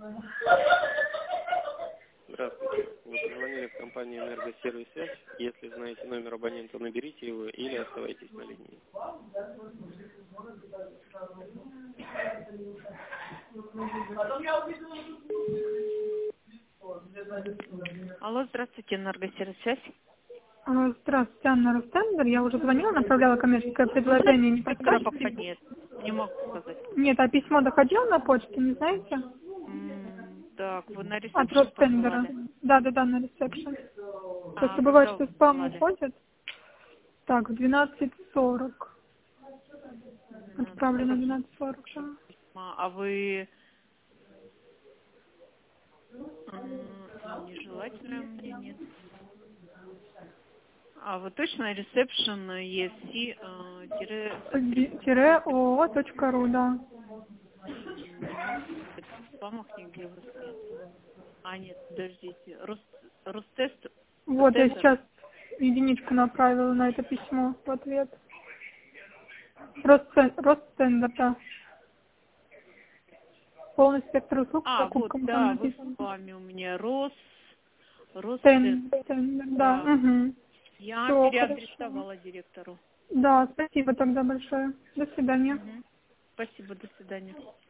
Здравствуйте. Вы позвонили в компанию «Энергосервис Связь». Если знаете номер абонента, наберите его или оставайтесь на линии. Алло, здравствуйте, Энергосервис Связь. Здравствуйте, Анна Рустендер. Я уже звонила, направляла коммерческое предложение. Не Коробок подскажете? нет, не могу сказать. Нет, а письмо доходило на почту, не знаете? Так, вы на От ресепшн Рустендера. посылали? Да, на ресепшн. Просто бывает, Когда что вы спам посылали? уходит. Так, в 12:40. Отправлено в 12:40 12:40, да. письма. А вы... Нежелательное мне нет. А вы точно ресепшн ESC ООО.ру, да. не могу сказать, в спамах нигде вас нет. А, нет, подождите. Ростест Вот я тендер. сейчас единичку направила на это письмо в ответ. Ростендер, да. Полный спектр услуг с Вот, покупками там да, вы в написано. спаме у меня. Ростест. Тендер, да. Да. Угу. Я Все, хорошо. переадресовала директору. Да, спасибо тогда большое. До свидания. Спасибо, до свидания.